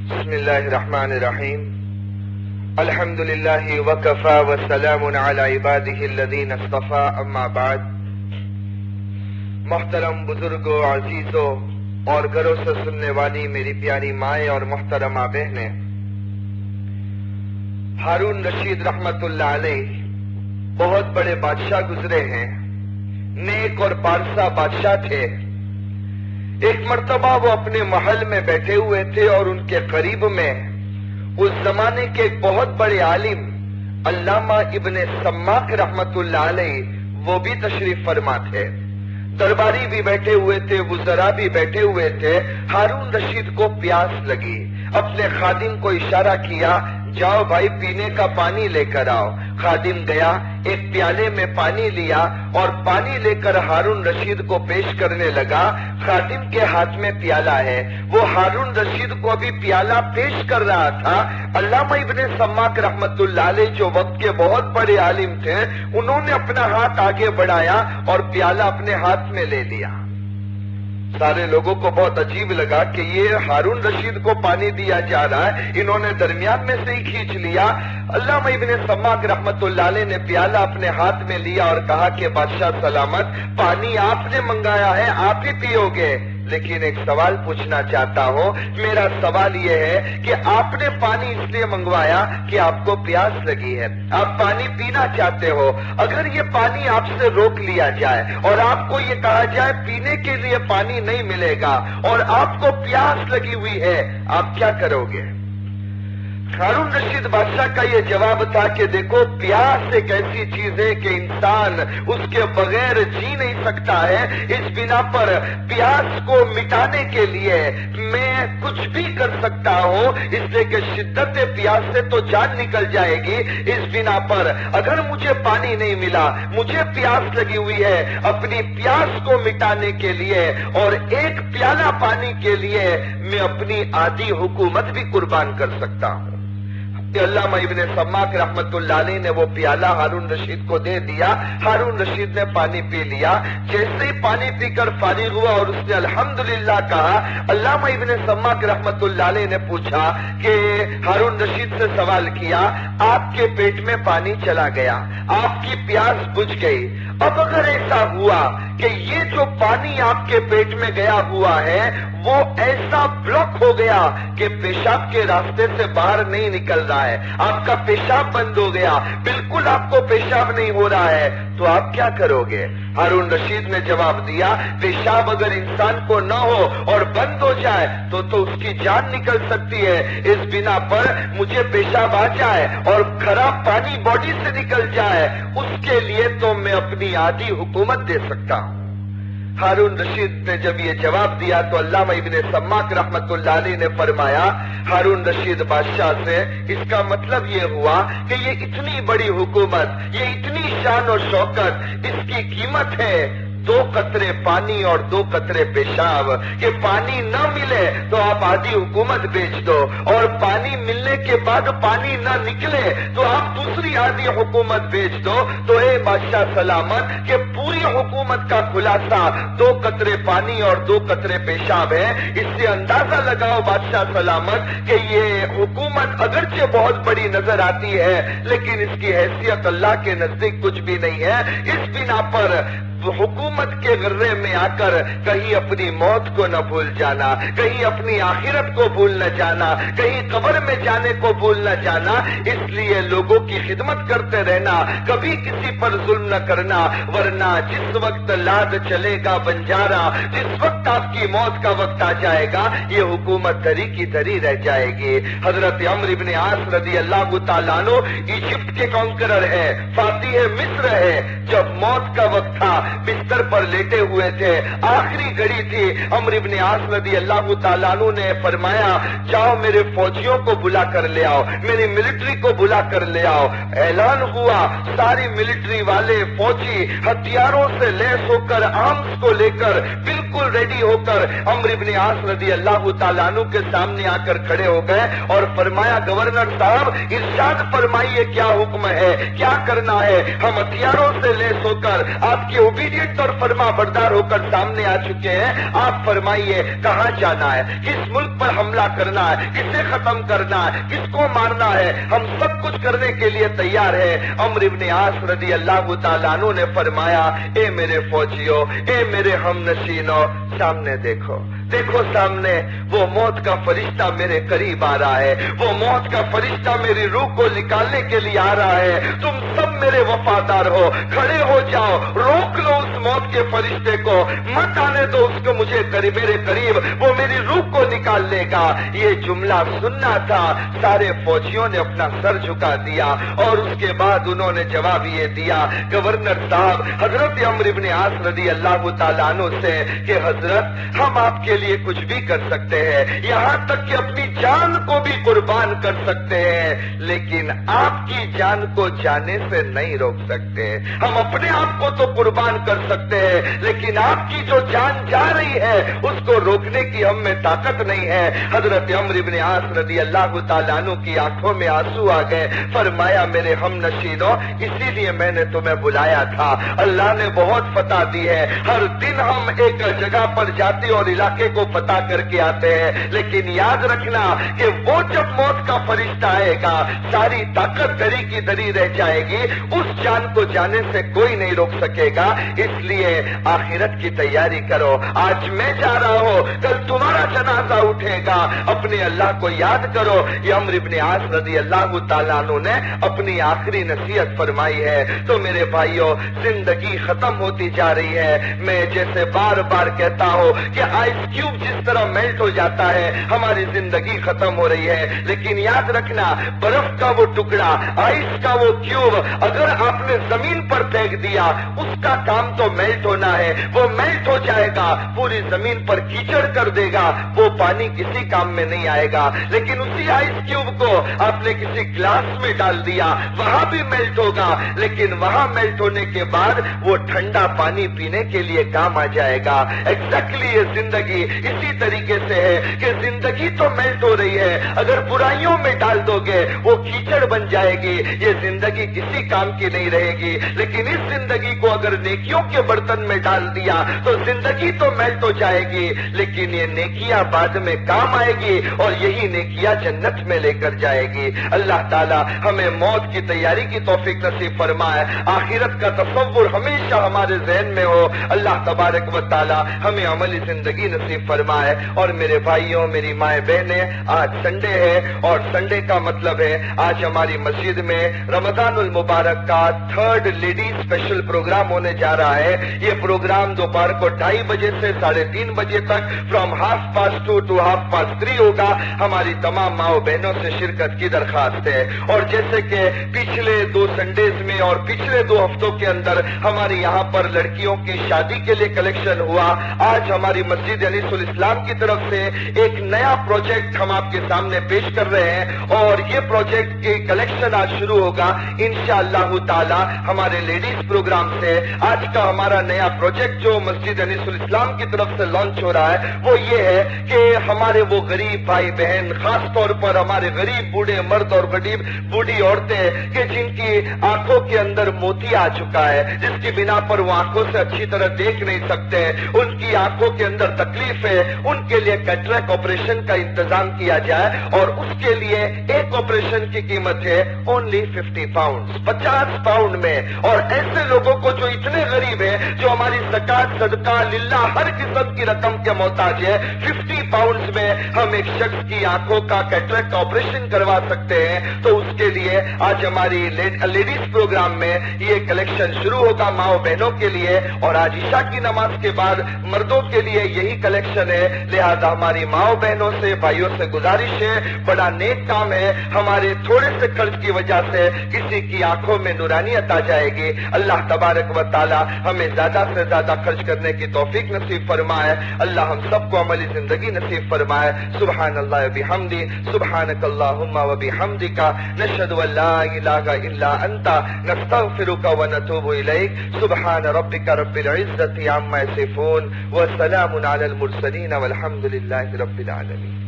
بسم اللہ الرحمن الرحیم الحمد للہ وکفا وسلام علی عبادہ الذین اصطفیٰ اما بعد۔ محترم بزرگوں، عزیزوں اور گھروں سے سننے والی میری پیاری مائیں اور محترمہ بہنیں، ہارون رشید رحمت اللہ علیہ بہت بڑے بادشاہ گزرے ہیں، نیک اور پارسا بادشاہ تھے۔ ایک مرتبہ وہ اپنے محل میں بیٹھے ہوئے تھے اور ان کے قریب میں اس زمانے کے ایک بہت بڑے عالم علامہ ابن سماک رحمت اللہ علیہ وہ بھی تشریف فرما تھے۔ درباری بھی بیٹھے ہوئے تھے، وزراء بھی بیٹھے ہوئے تھے۔ ہارون رشید کو پیاس لگی، اپنے خادم کو اشارہ کیا، جاؤ بھائی پینے کا پانی لے کر آؤ۔ خادم گیا، ایک پیالے میں پانی لیا اور پانی لے کر ہارون رشید کو پیش کرنے لگا۔ خادم کے ہاتھ میں پیالہ ہے، وہ ہارون رشید کو ابھی پیالہ پیش کر رہا تھا۔ علامہ ابن سماک رحمت اللہ علیہ جو وقت کے بہت بڑے عالم تھے، انہوں نے اپنا ہاتھ آگے بڑھایا اور پیالہ اپنے ہاتھ میں لے لیا۔ سارے لوگوں کو بہت عجیب لگا کہ یہ ہارون رشید کو پانی دیا جا رہا ہے، انہوں نے درمیان میں سے ہی کھینچ لیا۔ علامہ ابن سماک رحمت اللہ علیہ نے پیالہ اپنے ہاتھ میں لیا اور کہا کہ بادشاہ سلامت، پانی آپ نے منگایا ہے، آپ ہی پیو گے، لیکن ایک سوال پوچھنا چاہتا ہوں۔ میرا سوال یہ ہے کہ آپ نے پانی اس لیے منگوایا کہ آپ کو پیاس لگی ہے، آپ پانی پینا چاہتے ہو۔ اگر یہ پانی آپ سے روک لیا جائے اور آپ کو یہ کہا جائے پینے کے لیے پانی نہیں ملے گا اور آپ کو پیاس لگی ہوئی ہے، آپ کیا کرو گے؟ ہارون رشید بادشاہ کا یہ جواب تھا کہ دیکھو، پیاس ایک ایسی چیز ہے کہ انسان اس کے بغیر جی نہیں سکتا ہے۔ اس بنا پر پیاس کو مٹانے کے لیے میں کچھ بھی کر سکتا ہوں، اس لیے کہ شدت پیاس سے تو جان نکل جائے گی۔ اس بنا پر اگر مجھے پانی نہیں ملا، مجھے پیاس لگی ہوئی ہے، اپنی پیاس کو مٹانے کے لیے اور ایک پیالہ پانی کے لیے میں اپنی آدھی حکومت بھی قربان کر سکتا ہوں۔ علامہ ابن سماک رحمت اللہ علیہ نے وہ پیالہ ہارون رشید کو دے دیا۔ ہارون رشید نے پانی پی لیا۔ جیسے ہی پانی پی کر فارغ ہوا اور اس نے الحمدللہ کہا، علامہ ابن سماک رحمت اللہ علیہ نے پوچھا کہ ہارون رشید سے سوال کیا، آپ کے پیٹ میں پانی چلا گیا، آپ کی پیاس بجھ گئی، اب اگر ایسا ہوا کہ یہ جو پانی آپ کے پیٹ میں گیا ہوا ہے وہ ایسا بلاک ہو گیا کہ پیشاب کے راستے سے باہر نہیں نکل رہا ہے، آپ کا پیشاب بند ہو گیا، بالکل آپ کو پیشاب نہیں ہو رہا ہے، تو آپ کیا کرو گے؟ ہارون رشید نے جواب دیا، پیشاب اگر انسان کو نہ ہو اور بند ہو جائے تو اس کی جان نکل سکتی ہے۔ اس بنا پر مجھے پیشاب آ جائے اور خراب پانی باڈی سے نکل جائے، اس کے لیے تو میں اپنی آدھی حکومت دے سکتا ہوں۔ ہارون رشید نے جب یہ جواب دیا تو علامہ ابن سماک رحمت اللہ علیہ نے فرمایا ہارون رشید بادشاہ سے، اس کا مطلب یہ ہوا کہ یہ اتنی بڑی حکومت، یہ اتنی شان و شوکت، اس کی قیمت ہے 2 قطرے پانی اور 2 قطرے پیشاب، کہ پانی نہ ملے تو آپ آدھی حکومت بیچ دو، اور پانی ملنے کے بعد پانی نہ نکلے تو آپ دوسری آدھی حکومت بیچ دو۔ تو اے بادشاہ سلامت کہ پوری حکومت کا خلاصہ 2 قطرے پانی اور 2 قطرے پیشاب ہے، اس سے اندازہ لگاؤ بادشاہ سلامت کہ یہ حکومت اگرچہ بہت بڑی نظر آتی ہے لیکن اس کی حیثیت اللہ کے نزدیک کچھ بھی نہیں ہے۔ اس بنا پر حکومت کے غرے میں آ کر کہیں اپنی موت کو نہ بھول جانا، کہیں اپنی آخرت کو بھول نہ جانا، کہیں قبر میں جانے کو بھول نہ جانا۔ اس لیے لوگوں کی خدمت کرتے رہنا، کبھی کسی پر ظلم نہ کرنا، ورنہ جس وقت لاد چلے گا بنجارا، جس وقت آپ کی موت کا وقت آ جائے گا، یہ حکومت دھری کی دھری رہ جائے گی۔ حضرت عمرو بن عاص رضی اللہ تعالیٰ عنہ ایجپٹ کے کانکرر ہے، فاتح مصر ہے، جب موت کا وقت تھا بستر پر لیٹے ہوئے تھے، آخری گھڑی تھی، عمرو بن عاص رضی اللہ تعالیٰ عنہ نے فرمایا جاؤ میرے فوجیوں کو بلا کر لے آؤ، میری ملٹری کو بلا کر لے آؤ۔ اعلان ہوا، ساری ملٹری والے فوجی ہتھیاروں سے لیس ہو کر، آرمز کو لے کر بالکل ریڈی ہو کر عمرو بن عاص رضی اللہ تعالیٰ عنہ کے سامنے آ کر کھڑے ہو گئے اور فرمایا گورنر صاحب ارشاد فرمائیے کیا حکم ہے، کیا کرنا ہے؟ ہم ہتھیاروں سے لیس ہو کر آپ کی اوبیڈینٹ اور فرما بردار ہو کر سامنے آ چکے ہیں. آپ فرمائیے کہاں جانا ہے, کس ملک پر حملہ کرنا ہے, کسے ختم کرنا ہے, کس کو مارنا ہے, ہم سب کچھ کرنے کے لیے تیار ہے. عمرو بن عاص رضی اللہ تعالیٰ عنہ نے فرمایا, اے میرے فوجیوں, اے میرے ہم نشینوں, سامنے دیکھو, دیکھو سامنے وہ موت کا فرشتہ میرے قریب آ رہا ہے, وہ موت کا فرشتہ میری روح کو نکالنے کے لیے آ رہا ہے. تم سب میرے وفادار ہو, کھڑے ہو جاؤ, روک لو اس موت کے فرشتے کو, مت آنے دو اس کو مجھے میرے قریب, وہ میری روح کو نکال لے گا. یہ جملہ سننا تھا. سارے فوجیوں نے اپنا سر جھکا دیا اور اس کے بعد انہوں نے جواب یہ دیا گورنر صاحب حضرت عمرو بن عاص رضی اللہ تعالیٰ عنہ سے کہ حضرت ہم آپ کے لیے کچھ بھی کر سکتے ہیں, یہاں تک کہ اپنی جان کو بھی قربان کر سکتے ہیں, لیکن آپ کی جان کو جانے سے نہیں روک سکتے. ہم اپنے آپ کو تو قربان کر سکتے ہیں, لیکن آپ کی جو جان جا رہی ہے اس کو روکنے کی ہم میں طاقت نہیں ہے. حضرت عمرو بن عاص رضی اللہ تعالیٰ عنہ کی آنکھوں میں آنسو آ گئے. فرمایا میرے ہم نشینوں, اسی لیے میں نے تمہیں بلایا تھا. اللہ نے بہت فتح دی ہے, ہر دن ہم ایک جگہ پر جاتے اور علاقے کو فتح کر کے آتے ہیں, لیکن یاد رکھنا کہ وہ جب موت کا فرشتہ آئے گا ساری طاقت دری کی دری رہ جائے گی, اس جان کو جانے سے کوئی نہیں روک سکے گا. اس لیے آخرت کی تیاری کرو. آج میں جا رہا ہوں, کل تمہارا جنازہ اٹھے گا. اپنے اللہ کو یاد کرو. یہ عمرو بن عاص رضی اللہ تعالیٰ عنہ نے اپنی آخری نصیحت فرمائی ہے. تو میرے بھائیوں, زندگی ختم ہوتی جا رہی ہے. میں جیسے بار بار کہتا ہوں کہ آئس کیوب جس طرح میلٹ ہو جاتا ہے, ہماری زندگی ختم ہو رہی ہے. لیکن یاد رکھنا, برف کا وہ ٹکڑا, آئس کا وہ کیوب اگر آپ نے زمین پر پھینک دیا, اس کا کام تو میلٹ ہونا ہے, وہ میلٹ ہو جائے گا, پوری زمین پر کیچڑ کر دے گا, وہ پانی کسی کام میں نہیں آئے گا. لیکن اسی آئس کیوب کو آپ نے کسی گلاس میں ڈال دیا, وہاں بھی میلٹ ہوگا, لیکن وہاں میلٹ ہونے کے بعد وہ ٹھنڈا پانی پینے کے لیے کام آ جائے گا. ایگزیکٹلی یہ زندگی اسی طریقے سے ہے کہ زندگی تو میلٹ ہو رہی ہے, اگر برائیوں میں ڈال دو گے وہ کیچڑ بن جائے گی, یہ زندگی کسی کام کی نہیں رہے گی. لیکن اس زندگی کو اگر نیکیوں کے برتن میں ڈال دیا تو زندگی تو میلٹ ہو جائے گی, لیکن یہ نیکیاں بعد میں کام آئے گی اور یہی نیکیاں جنت میں لے کر جائے گی. اللہ تعالی ہمیں موت کی تیاری کی توفیق نصیب فرمائے, آخرت کا تصور ہمیشہ ہمارے ذہن میں ہو. اللہ تبارک و تعالی ہمیں عملی زندگی نصیب فرمائے. اور میرے بھائیوں, میری مائیں بہنیں, آج سنڈے ہے اور سنڈے کا مطلب ہے آج ہماری مسجد میں رمضان المبارک کا 3rd لیڈیز اسپیشل پروگرام ہونے جا رہا ہے. یہ پروگرام دوپہر کو 2:30 بجے سے 3:30 بجے تک فرام 2:30 to 3:30 ہوگا. ہماری تمام ماؤں بہنوں سے شرکت کی درخواست ہے. اور جیسے کہ پچھلے 2 سنڈیز میں اور پچھلے 2 ہفتوں کے اندر ہماری یہاں پر لڑکیوں کی شادی کے لیے کلیکشن ہوا, آج ہماری مسجد انیس الاسلام کی طرف سے ایک نیا پروجیکٹ ہم آپ کے سامنے پیش کر رہے ہیں, اور یہ پروجیکٹ کی کلیکشن آج شروع ہوگا انشاءاللہ تعالی ہمارے لیڈیز پروگرام سے. آج کا ہمارا نیا پروجیکٹ جو مسجد انیس الاسلام کی طرف سے لانچ ہو رہا ہے وہ یہ ہے کہ ہمارے وہ غریب بھائی بہن, خاص طور پر ہمارے غریب بوڑھے مرد اور غریب بوڑھی عورتیں کہ جن کی آنکھوں کے اندر موتی آ چکا ہے, جس کی بنا پر وہ آنکھوں سے اچھی طرح دیکھ نہیں سکتے, ان کی آنکھوں کے اندر تکلیف ہے, ان کے لیے کیٹریکٹ آپریشن کا انتظام کیا جائے. اور اس کے لیے ایک آپریشن کی قیمت ہے اونلی 50 پاؤنڈ, 50 پاؤنڈ میں. اور ایسے لوگوں کو جو اتنے غریب ہیں, جو ہماری زکات صدقہ للہ ہر قسم کی رقم کے محتاج ہے, 50 پاؤنڈ میں ہم ایک شخص کی آنکھوں کا کیٹریکٹ آپریشن کروا سکتے ہیں. تو اس کے لیے آج ہماری لیڈیز پروگرام میں یہ کلیکشن شروع ہوگا ماؤں بہنوں کے لیے, اور آج عشاء کی نماز کے بعد مردوں کے لیے یہی کلیکشن ہے. لہذا ہماری ماؤں بہنوں سے, بھائیوں سے گزارش ہے, بڑا نیک کام ہے, ہمارے تھوڑے سے خرچ کی وجہ سے کسی کی آنکھوں میں نورانیت آ جائے گی. اللہ تبارک و تعالی ہمیں زیادہ سے زیادہ خرچ کرنے کی توفیق نصیب فرمائے. اللہ ہم سب کو عملی زندگی نصیب فرمائے. سبحان اللہ و بحمدہ, سبحانک اللہم و بحمدک, نشہد ان لا الہ الا انت, نستغفرک و نتوب الیک. سبحان ربک رب العزة عما یصفون, وسلام علی المرسلین والحمد للہ رب العالمین.